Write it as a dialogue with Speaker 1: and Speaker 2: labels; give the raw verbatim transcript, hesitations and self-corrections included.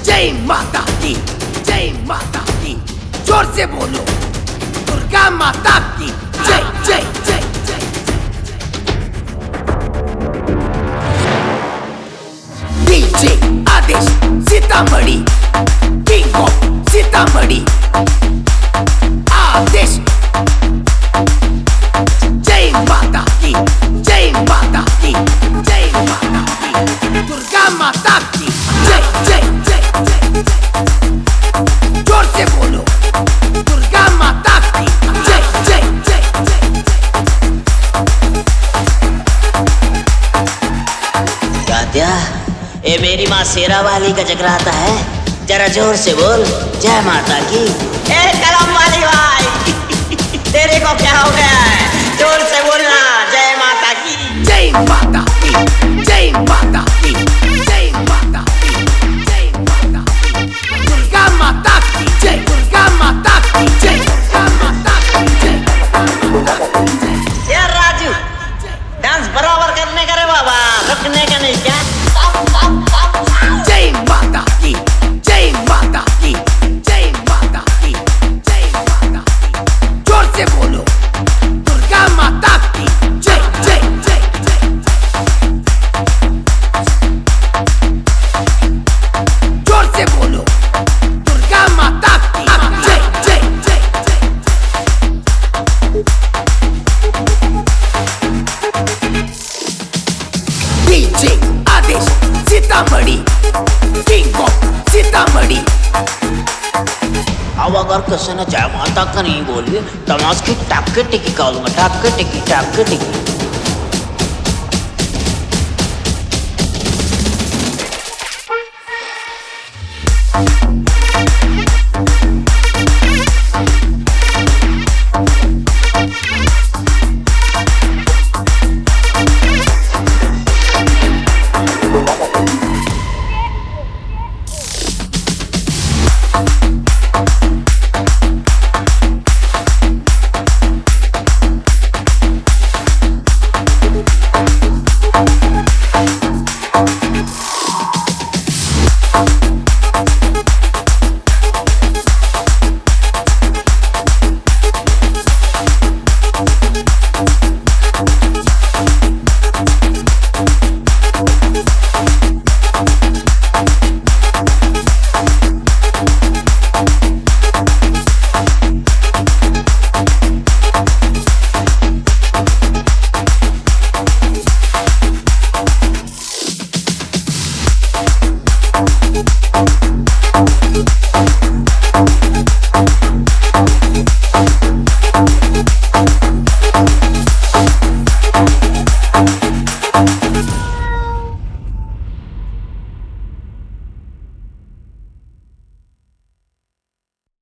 Speaker 1: जय माता की, जय माता की, जोर से बोलो दुर्गा माता की जय जय जय जय। डीजे आदेश सीतामढ़ी, किंग ऑफ सीतामढ़ी आदेश। जय माता की, जय माता की, जय माता की, दुर्गा माता की जय जय जय जय जय। जोर से बोलो दुर्गा माता की जय जय जय जय जय।
Speaker 2: गाद्या, ये मेरी माँ शेरा वाली का जगराता है, जरा जोर से बोल जय माता की। ए कलम वाली भाई तेरे को क्या हो गया है? जोर से बोलना जय माता की।
Speaker 1: जय माता की, जय माता की, जय माता की, जय माता की, दुर्गा माता की जय, दुर्गा माता की जय, दुर्गा माता की जय।
Speaker 2: यार राजू, डांस बराबर करने का रे बाबा, रुकने का नहीं क्या?
Speaker 1: जय माता की, जय माता की, जय माता की, जय माता की, जोर से बोलो दुर्गा माता की जय जय जय जय। जोर से बोलो दुर्गा माता की जय जय जय जय। डीजे आदेश सीतामढ़ी, किंग ऑफ सीतामढ़ी।
Speaker 2: अब अगर किसी ने जय माता का नहीं बोली तो मैं उसकी टाके टिकी कहूँगा, टाके टिकी टाके टिकी।